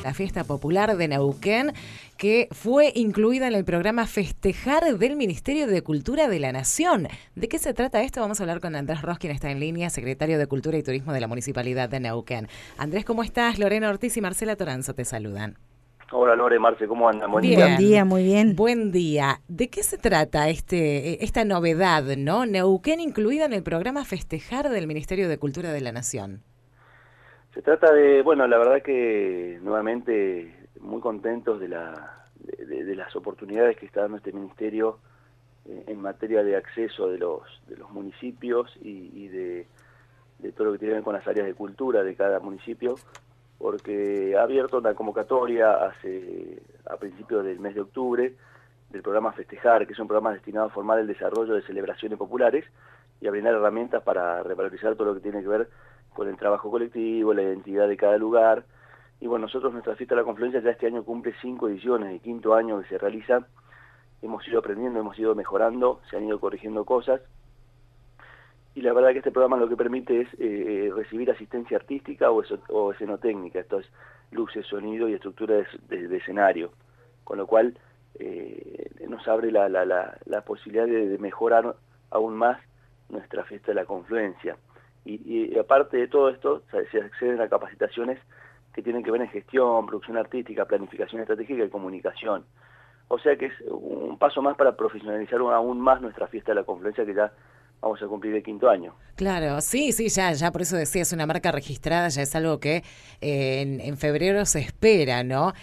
La fiesta popular de Neuquén, que fue incluida en el programa Festejar del Ministerio de Cultura de la Nación. ¿De qué se trata esto? Vamos a hablar con Andrés Ros, quien está en línea, secretario de Cultura y Turismo de la Municipalidad de Neuquén. Andrés, ¿cómo estás? Lorena Ortiz y Marcela Toranzo te saludan. Hola Lore, Marce, ¿cómo andan? Buen Bien. día. Buen día, muy bien. Buen día. ¿De qué se trata esta novedad, no? Neuquén incluida en el programa Festejar del Ministerio de Cultura de la Nación. Se trata de, bueno, la verdad que nuevamente muy contentos de las oportunidades que está dando este ministerio en materia de acceso de los municipios y de todo lo que tiene que ver con las áreas de cultura de cada municipio, porque ha abierto una convocatoria a principios del mes de octubre del programa Festejar, que es un programa destinado a formar el desarrollo de celebraciones populares y a brindar herramientas para revalorizar todo lo que tiene que ver con el trabajo colectivo, la identidad de cada lugar. Y bueno, nosotros, nuestra fiesta de la Confluencia ya este año cumple 5 ediciones, el quinto año que se realiza. Hemos ido aprendiendo, hemos ido mejorando, se han ido corrigiendo cosas. Y la verdad que este programa lo que permite es recibir asistencia artística o escenotécnica, esto es luces, sonido y estructura de escenario. Con lo cual nos abre la posibilidad de mejorar aún más nuestra fiesta de la Confluencia. Y aparte de todo esto, se acceden a capacitaciones que tienen que ver en gestión, producción artística, planificación estratégica y comunicación. O sea que es un paso más para profesionalizar aún más nuestra fiesta de la Confluencia, que ya vamos a cumplir el quinto año. Claro, sí, ya por eso decía, es una marca registrada, ya es algo que en febrero se espera, ¿no?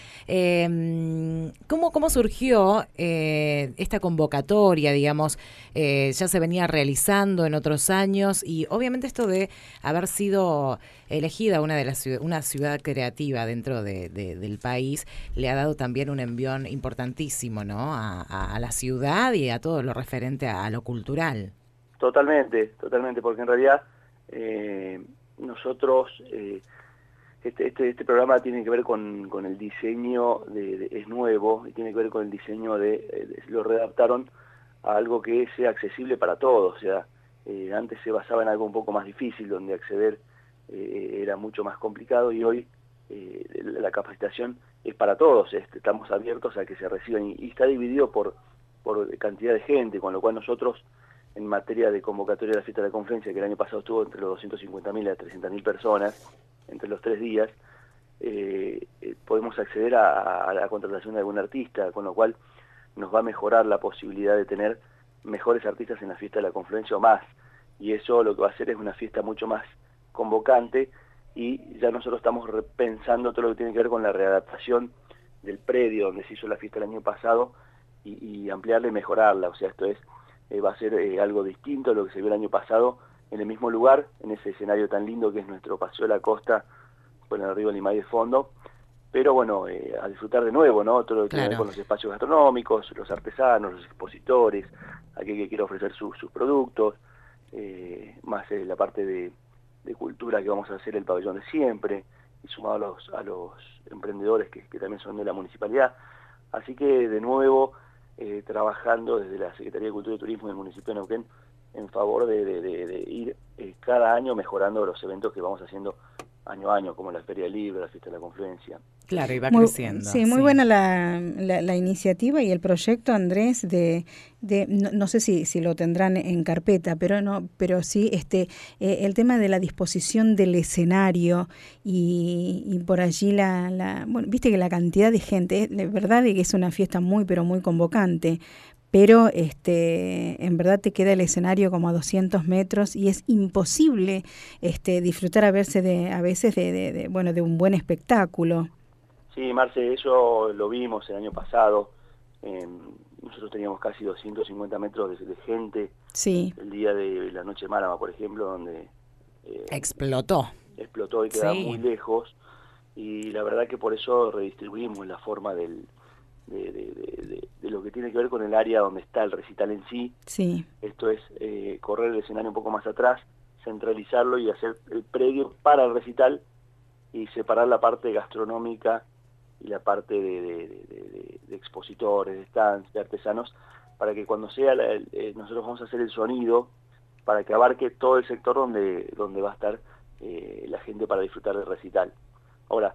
¿Cómo surgió esta convocatoria, digamos? Ya se venía realizando en otros años y obviamente esto de haber sido elegida una ciudad creativa dentro del país le ha dado también un envión importantísimo, ¿no? A la ciudad y a todo lo referente a lo cultural. Totalmente, porque en realidad nosotros, este programa tiene que ver con el diseño, es nuevo, y tiene que ver con el diseño lo readaptaron a algo que sea accesible para todos. O sea, antes se basaba en algo un poco más difícil, donde acceder era mucho más complicado, y hoy la capacitación es para todos. Estamos abiertos a que se reciban, y está dividido por cantidad de gente, con lo cual nosotros, en materia de convocatoria de la fiesta de la Confluencia, que el año pasado estuvo entre los 250.000 y las 300.000 personas, entre los 3 días, podemos acceder a la contratación de algún artista, con lo cual nos va a mejorar la posibilidad de tener mejores artistas en la fiesta de la Confluencia o más. Y eso lo que va a hacer es una fiesta mucho más convocante, y ya nosotros estamos repensando todo lo que tiene que ver con la readaptación del predio donde se hizo la fiesta el año pasado y ampliarla y mejorarla. O sea, esto va a ser algo distinto a lo que se vio el año pasado en el mismo lugar, en ese escenario tan lindo que es nuestro Paseo de la Costa, con el río Limay de fondo. Pero bueno, a disfrutar de nuevo, ¿no? Todo lo que tiene que ver con los espacios gastronómicos, los artesanos, los expositores, aquel que quiera ofrecer sus productos, más la parte de cultura, que vamos a hacer el pabellón de siempre, y sumado a los emprendedores que también son de la municipalidad. Así que de nuevo, trabajando desde la Secretaría de Cultura y Turismo del municipio de Neuquén en favor de ir cada año mejorando los eventos que vamos haciendo año a año, como la Feria del Libro, la Fiesta de la Confluencia. Claro, y va creciendo. Sí, muy buena la iniciativa y el proyecto, Andrés, no sé si lo tendrán en carpeta, pero sí el tema de la disposición del escenario y por allí bueno, viste que la cantidad de gente, de verdad que es una fiesta muy, pero muy convocante. Pero en verdad te queda el escenario como a 200 metros y es imposible disfrutar a veces de un buen espectáculo. Sí, Marce, eso lo vimos el año pasado. Nosotros teníamos casi 250 metros de gente. Sí. El día de la Noche Márama, por ejemplo, donde explotó y quedaba muy lejos. Y la verdad que por eso redistribuimos la forma de lo que tiene que ver con el área donde está el recital en sí. Sí. Esto es correr el escenario un poco más atrás, centralizarlo y hacer el predio para el recital, y separar la parte gastronómica y la parte de expositores, de stands, de artesanos, para que cuando sea nosotros vamos a hacer el sonido para que abarque todo el sector donde va a estar la gente para disfrutar del recital. Ahora,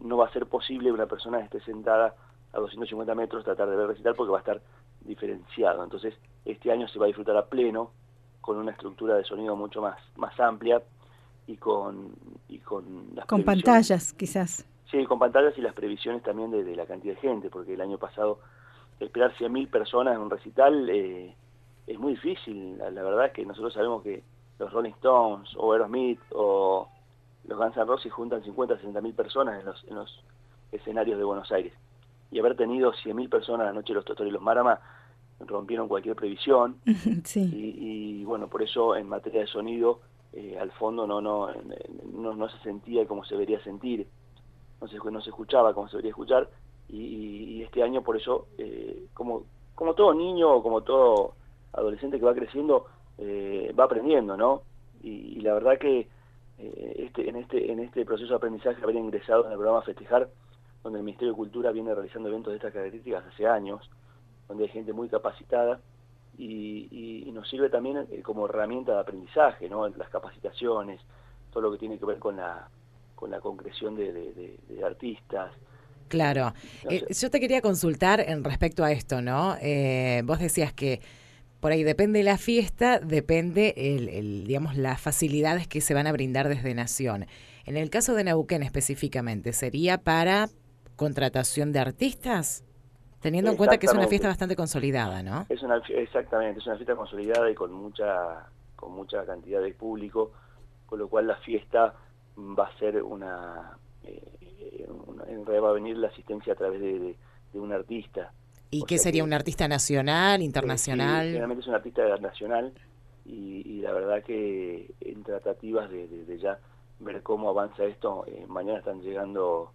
no va a ser posible una persona que esté sentada a 250 metros tratar de ver recital porque va a estar diferenciado. Entonces, este año se va a disfrutar a pleno, con una estructura de sonido mucho más amplia y con las con previsiones. Pantallas, quizás. Sí, con pantallas y las previsiones también de la cantidad de gente, porque el año pasado esperar 100.000 personas en un recital es muy difícil. La verdad es que nosotros sabemos que los Rolling Stones o Aerosmith o los Guns N' Roses juntan 50, 60.000 personas en los escenarios de Buenos Aires. Y haber tenido 100.000 personas la noche de los Totori y los Marama rompieron cualquier previsión. Sí. Y bueno, por eso en materia de sonido, al fondo no se sentía como se debería sentir, no se escuchaba como se debería escuchar. Y este año por eso, como todo niño o como todo adolescente que va creciendo, va aprendiendo, ¿no? Y la verdad que en este proceso de aprendizaje, haber ingresado en el programa Festejar, donde el Ministerio de Cultura viene realizando eventos de estas características hace años, donde hay gente muy capacitada y nos sirve también como herramienta de aprendizaje, ¿no? Las capacitaciones, todo lo que tiene que ver con la concreción de artistas. Claro. No sé. Yo te quería consultar en respecto a esto, ¿no? Vos decías que por ahí depende de la fiesta, depende digamos, las facilidades que se van a brindar desde Nación. En el caso de Neuquén específicamente, ¿sería para contratación de artistas? Teniendo en cuenta que es una fiesta bastante consolidada, ¿no? Exactamente, es una fiesta consolidada y con mucha cantidad de público, con lo cual la fiesta va a ser en realidad va a venir la asistencia a través de un artista. ¿Y qué sería, un artista nacional, internacional? Sí, generalmente es un artista nacional y la verdad que en tratativas de ya ver cómo avanza esto, mañana están llegando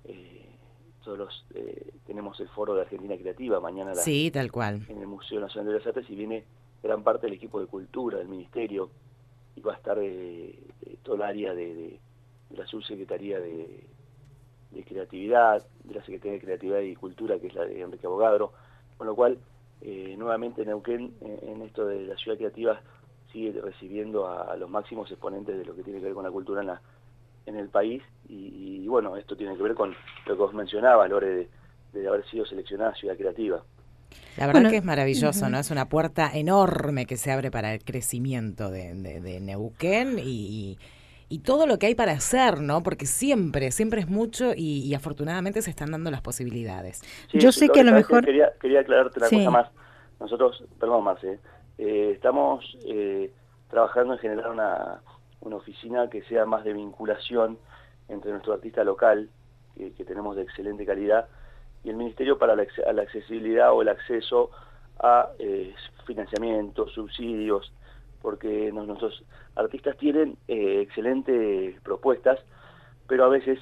tenemos el foro de Argentina Creativa, mañana sí, tal cual, en el Museo Nacional de las Artes, y viene gran parte del equipo de cultura del Ministerio, y va a estar todo el área de la Subsecretaría de Creatividad, de la Secretaría de Creatividad y Cultura, que es la de Enrique Abogadro, con lo cual nuevamente Neuquén en esto de la ciudad creativa sigue recibiendo a los máximos exponentes de lo que tiene que ver con la cultura en el país, y bueno, esto tiene que ver con lo que vos mencionabas, Lore, de haber sido seleccionada ciudad creativa. La verdad que es maravilloso, ¿no? Es una puerta enorme que se abre para el crecimiento de Neuquén y todo lo que hay para hacer, ¿no? Porque siempre es mucho y afortunadamente se están dando las posibilidades. Sí, yo sé que a lo mejor... Quería aclararte una cosa más. Nosotros, perdón Marce, estamos trabajando en generar una oficina que sea más de vinculación entre nuestro artista local, que tenemos de excelente calidad, y el Ministerio para la accesibilidad o el acceso a financiamiento, subsidios, porque nuestros artistas tienen excelentes propuestas, pero a veces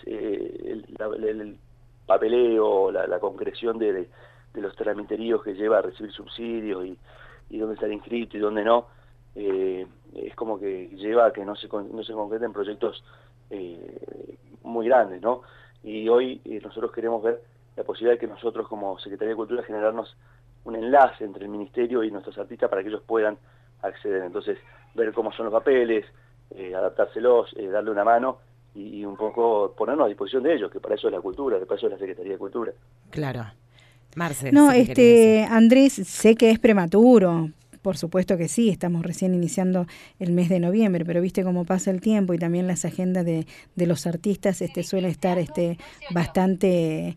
el papeleo, la concreción de los tramiteríos que lleva a recibir subsidios y dónde estar inscrito y dónde no, es como que lleva a que no se concreten proyectos muy grandes, ¿no? Y hoy nosotros queremos ver la posibilidad de que nosotros como Secretaría de Cultura generarnos un enlace entre el Ministerio y nuestros artistas para que ellos puedan acceder. Entonces, ver cómo son los papeles, adaptárselos, darle una mano y un poco ponernos a disposición de ellos, que para eso es la cultura, que para eso es la Secretaría de Cultura. Claro. Marce. No, Andrés, sé que es prematuro. Por supuesto que sí, estamos recién iniciando el mes de noviembre, pero viste cómo pasa el tiempo y también las agendas de los artistas suele estar bastante,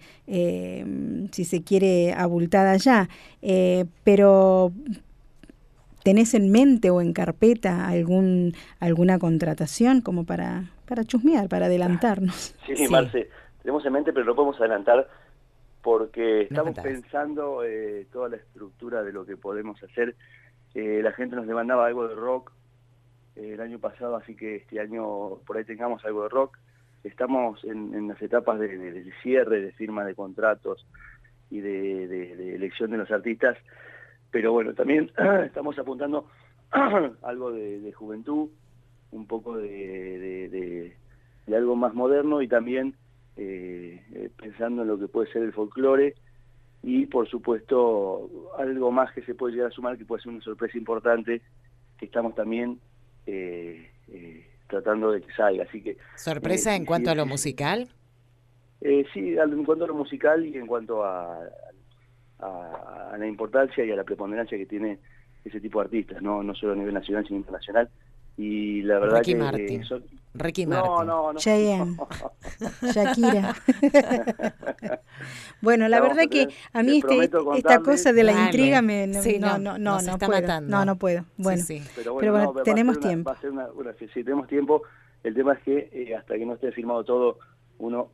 si se quiere, abultada ya. Pero ¿tenés en mente o en carpeta alguna contratación como para chusmear, para adelantarnos? Sí, Marce, tenemos en mente, pero no podemos adelantar porque estamos pensando toda la estructura de lo que podemos hacer. La gente nos demandaba algo de rock el año pasado, así que este año por ahí tengamos algo de rock. Estamos en las etapas de cierre, de firma de contratos y de elección de los artistas, pero bueno, también estamos apuntando algo de juventud, un poco de algo más moderno, y también pensando en lo que puede ser el folclore, y por supuesto algo más que se puede llegar a sumar, que puede ser una sorpresa importante, que estamos también tratando de que salga. Así que ¿sorpresa en cuanto a lo musical? Sí, en cuanto a lo musical y en cuanto a la importancia y a la preponderancia que tiene ese tipo de artistas, no solo a nivel nacional, sino internacional. Y la verdad Ricky que Martin. Ricky Martin. no. Cheyenne, Shakira. Bueno, la verdad que a mí les prometo esta contarles. cosa de la Dale. intriga Sí, no está puedo. matando. No puedo. Bueno, Sí, sí. Pero pero bueno, tenemos tiempo. Va a ser si tenemos tiempo. El tema es que hasta que no esté firmado todo, uno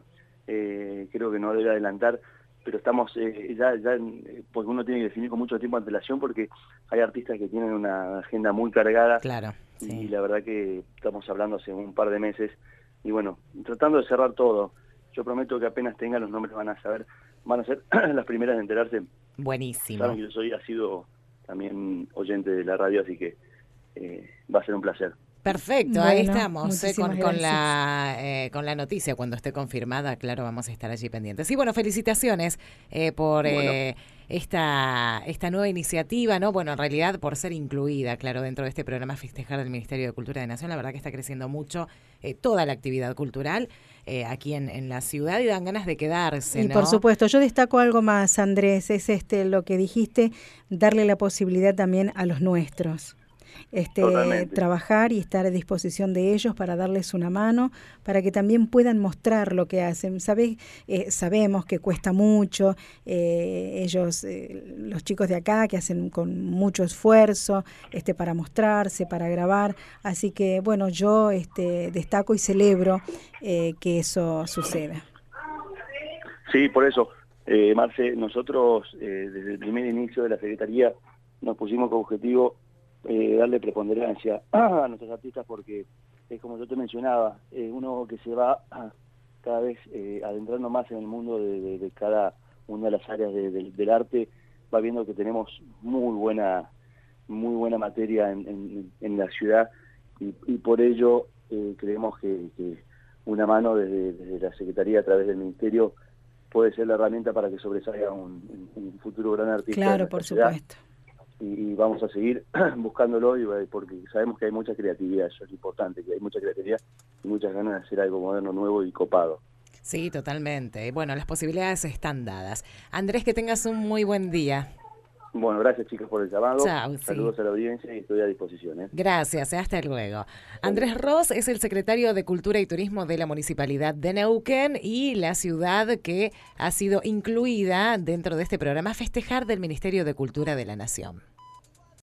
creo que no debe adelantar, pero estamos porque uno tiene que definir con mucho tiempo de antelación, porque hay artistas que tienen una agenda muy cargada. Claro, sí. Y la verdad que estamos hablando hace un par de meses y bueno, tratando de cerrar todo. Yo prometo que apenas tengan los nombres van a ser las primeras en enterarse. Buenísimo. Saben que yo ha sido también oyente de la radio, así que va a ser un placer. Perfecto, Bueno, ahí estamos con la noticia. Cuando esté confirmada, claro, vamos a estar allí pendientes. Y bueno, felicitaciones por esta nueva iniciativa, ¿no? Bueno, en realidad por ser incluida, claro, dentro de este programa Festejar del Ministerio de Cultura de Nación. La verdad que está creciendo mucho toda la actividad cultural aquí en la ciudad y dan ganas de quedarse, Y ¿no? por supuesto, yo destaco algo más, Andrés, es lo que dijiste, darle la posibilidad también a los nuestros. Trabajar y estar a disposición de ellos para darles una mano, para que también puedan mostrar lo que hacen. Sabemos que cuesta mucho, ellos, los chicos de acá, que hacen con mucho esfuerzo para mostrarse, para grabar, así que bueno, yo destaco y celebro que eso suceda. Sí, por eso, Marce, nosotros desde el primer inicio de la Secretaría nos pusimos como objetivo darle preponderancia a nuestros artistas, porque es como yo te mencionaba, uno que se va cada vez adentrando más en el mundo de cada una de las áreas del arte, va viendo que tenemos muy buena materia en la ciudad y por ello creemos que una mano desde la Secretaría a través del Ministerio puede ser la herramienta para que sobresalga un futuro gran artista. Claro, por supuesto. Y vamos a seguir buscándolo porque sabemos que hay mucha creatividad, eso es importante, que hay mucha creatividad y muchas ganas de hacer algo moderno, nuevo y copado. Sí, totalmente. Bueno, las posibilidades están dadas. Andrés, que tengas un muy buen día. Bueno, gracias chicos por el llamado. Chao, saludos a la audiencia y estoy a disposición. Gracias, hasta luego. Andrés Ros es el secretario de Cultura y Turismo de la Municipalidad de Neuquén y la ciudad que ha sido incluida dentro de este programa Festejar del Ministerio de Cultura de la Nación.